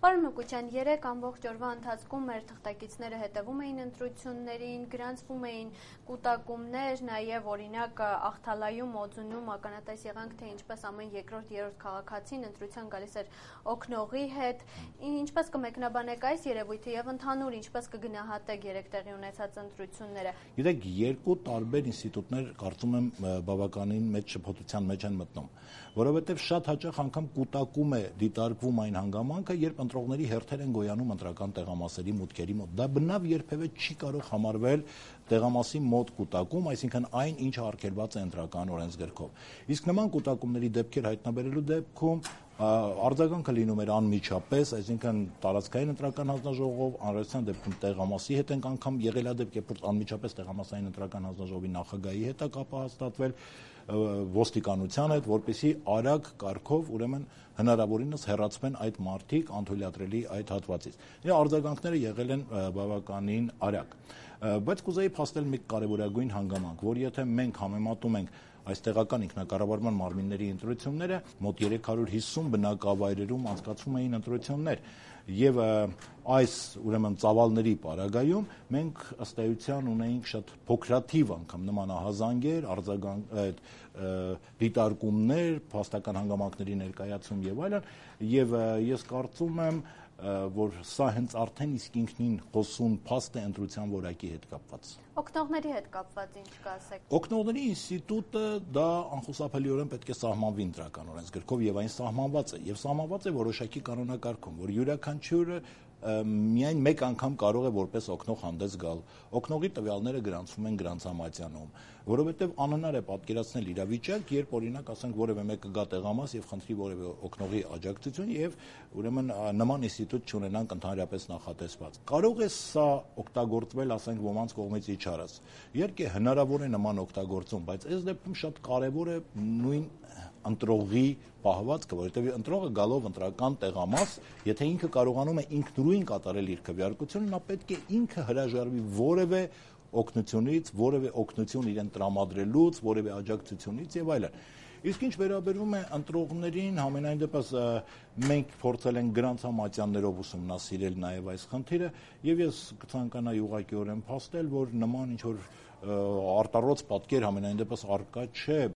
Պարոն Մկուչյան, երեք ամբողջ օրվա ընթացքում մեր թղթակիցները հետևում էին ընտրություններին, գրանցվում էին կուտակումներ, նաև օրինակ Աղթալայում, Օձունում ականատես եղանք, թե ինչպես ամեն երկրորդ, երրորդ քաղաքացին ընտրության գալիս էր օգնողի հետ, ինչպես կմեկնաբանեք այս երևույթը եւ ընդհանուր ինչպես կգնահատեք երեք տեղի ունեցած ընտրությունները։ Գիտեք, երկու տարբեր ինստիտուտներ կարծում եմ բավականին մեծ շփոթության մեջ են մտնում, որովհետեւ շատ հաճախ անգամ կուտակում է դիտարկվում այն հանգամանքը, երբ ընտրողների հերթեր են գոյանում ընտրական տեղամասերի մուտքերի մոտ։ Դա բնավ երբևէ չի կարող համարվել տեղամասի մոտ կուտակում, այսինքն այն, ինչը արգելված է ընտրական օրենսգրքով։ Իսկ նման կուտակումների դեպքեր հայտնաբերելու դեպքում արձագանքը լինում էր անմիջապես, այսինքն տարածքային ընտրական հանձնաժողով, անհրաժեշտության դեպքում տեղամասի հետ ենք անգամ եղել է դեպք, երբ անմիջապես տեղամասային ընտրական հանձնաժողովի նախագահի հետ է կապը հաստատվել, ոստիկանության հետ, որպեսզի արագ կարգով ուրեմն հնարավորինս հեռացվեն այդ մարդիկ անթույլատրելի այդ հատվածից։ Արձագանքները եղել են բավականին արագ, բայց կուզեի փաստել մի կարևորագույն հանգամանք, որ եթե մենք համեմատում ենք այս տեղական ինքնակառավարման մարմինների ընտրությունները, մոտ 350 բնակավայրերում անցկացվում էին ընտրություններ եւ այս ուրեմն ծավալների պարագայում մենք ըստ էության ունեինք շատ փոքրաթիվ անգամ նմանահազանգեր, դիտարկումներ, փաստական հանգամանքների ներկայացում եւ այլն, եւ ես կարծում եմ, որ սա հենց արդեն իսկ ինքնին խոսուն փաստ է ընտրության որակի հետ կապված։ Օգնողների հետ կապված ինչ կասեք։ Օգնողների ինստիտուտը դա անխուսափելիորեն պետք է սահմանվի ընտրական օրենսգրքով եւ այն սահմանված է եւ սահմանված է որոշակի կանոնակարգում, որ յուրաքանչյուրը միայն մեկ անգամ կարող է որպես օգնող հանդես գալ։ Օգնողի տվյալները գրանցվում են գրանցամատյանում, որովհետև անհնար է պատկերացնել իրավիճակ, երբ օրինակ ասենք որևէ մեկը գա տեղամաս եւ խնդրի որևէ օգնողի աջակցություն եւ ուրեմն նման ինստիտուտ չունենանք ընդհանրապես նախատեսված։ Կարող է սա օգտագործվել, ասենք ոմանց կողմից իջարած։ Իհարկե հնարավոր է նման օգտագործում, բայց այս դեպքում շատ կարեւոր է նույն ընտրողի պահվածքը, որովհետև ընտրողը գալով ընտրական տեղամաս, եթե ինքը կարողանում է ինքնուրույն կատարել իր քվեարկությունը, նա պետք է ինքը հրաժարվի որևէ օգնությունից, որևէ օգնություն իրեն տրամադրելուց, որևէ աջակցությունից եւ այլն։ Իսկ ինչ վերաբերում է ընտրողներին, համենայն դեպս մենք փորձել ենք գրանցամատյաններով ուսումնասիրել նաեւ այս խնդիրը եւ ես կցանկանայի ուղղակիորեն փաստել, որ նման ինչ որ արտառոց պատկեր համենայն դեպս արկա չէ